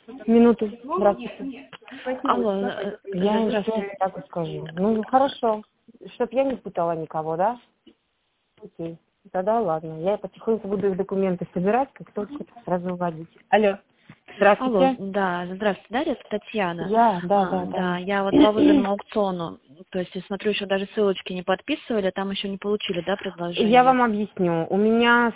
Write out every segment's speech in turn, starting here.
Минуту. Здравствуйте. Алло, Я им здравствуйте. всё так и скажу. Ну, хорошо. Чтоб я не путала никого, да? Окей. Тогда ладно. Я потихоньку буду их документы собирать, как только сразу уводить. Алло. Алло, Здравствуйте. да, здравствуйте, Дарья, это Татьяна. Да. Да, я вот по выгодному аукциону, то есть я смотрю, еще даже ссылочки не подписывали, там еще не получили, да, Я предложение? вам объясню. У меня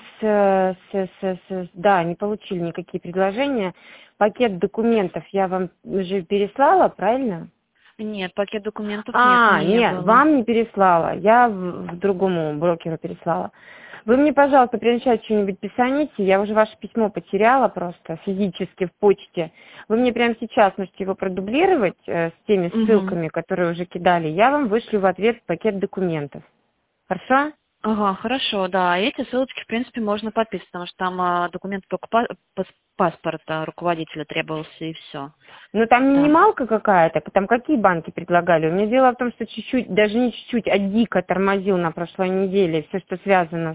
да, не получили никакие предложения. Пакет документов я вам уже переслала, правильно? Нет, пакет документов нет, не Нет, было. вам не переслала. Я в другому брокеру переслала. Вы мне, пожалуйста, при начале что-нибудь писаните. Я уже ваше письмо потеряла просто физически в почте. Вы мне прямо сейчас можете его продублировать с теми Угу. ссылками, которые уже кидали. Я вам вышлю в ответ пакет документов. Хорошо? Ага, хорошо, да. Эти ссылочки, в принципе, можно подписывать, потому что там документ только паспорта руководителя требовался, и все. Ну, там Да. минималка какая-то. Там какие банки предлагали? У меня дело в том, что чуть-чуть, даже не чуть-чуть, а дико тормозил на прошлой неделе. Все, что связано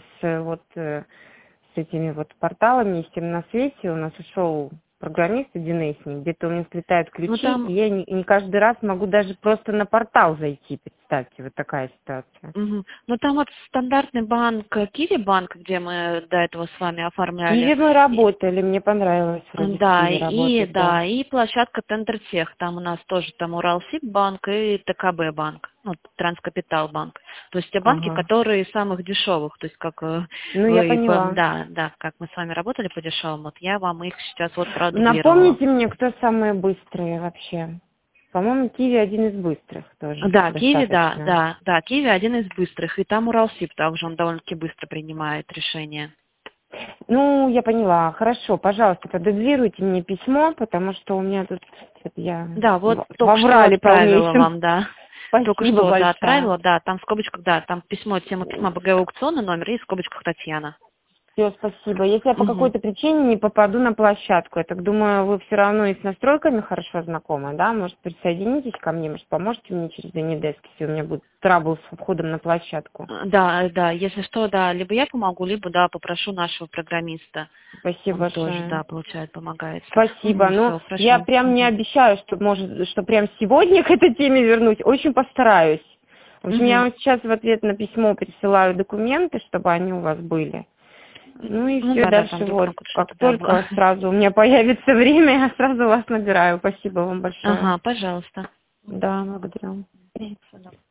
с этими вот порталами и всем на свете. У нас ушел программист один эйсник, где-то у него слетают Ну ключи, там и я не каждый раз могу даже просто на портал зайти, представьте, вот такая ситуация. Мгм. Ну там вот стандартный банк, Киви банк, где мы до этого с вами В оформляли. Киеве мы работали, мне понравилось вроде в Да, Киеве работать, да. и площадка Тендертех. Там у нас тоже там Уралсиб банк и ТКБ банк, ну, Транскапитал банк. То есть те банки, Ага. которые самых дешевых, то есть как Ну, я вы, поняла. да, как мы с вами работали по дешевым, вот я вам их сейчас вот продублировала. Напомните мне, кто самые быстрые вообще. По-моему, Киви один из быстрых тоже, Да, Киви, достаточно. да, Киви один из быстрых, и там Уралсиб также, он довольно-таки быстро принимает решения. Ну, я поняла. Хорошо, пожалуйста, продублируйте мне письмо, потому что у меня тут я Да, вот только что воврали отправила полнейшем. вам, да. Только Спасибо что, да, большое. отправила, да, там в скобочках, да, там письмо, тема письма БГ аукциона, номер и в скобочках Татьяна. Все, спасибо. Если я по Угу. какой-то причине не попаду на площадку, я так думаю, вы все равно и с настройками хорошо знакомы, да? Может, присоединитесь ко мне, может, поможете мне через Дэнидеск, если у меня будет трабл с входом на площадку. Да, если что, да, либо я помогу, либо, да, попрошу нашего программиста. Спасибо Он тоже, большое. да, получает, помогает. Спасибо. Угу, Ну, все, я хорошо. прям не Угу. обещаю, что прям сегодня к этой теме вернусь. Очень постараюсь. В общем, я Угу. вам сейчас в ответ на письмо присылаю документы, чтобы они у вас были. Ну и Ну все, да, там дальше вдруг вот. там что-то, Как да, было. только сразу у меня появится время, я сразу вас набираю. Спасибо вам большое. Ага, пожалуйста. Да, благодарю. Всё, да.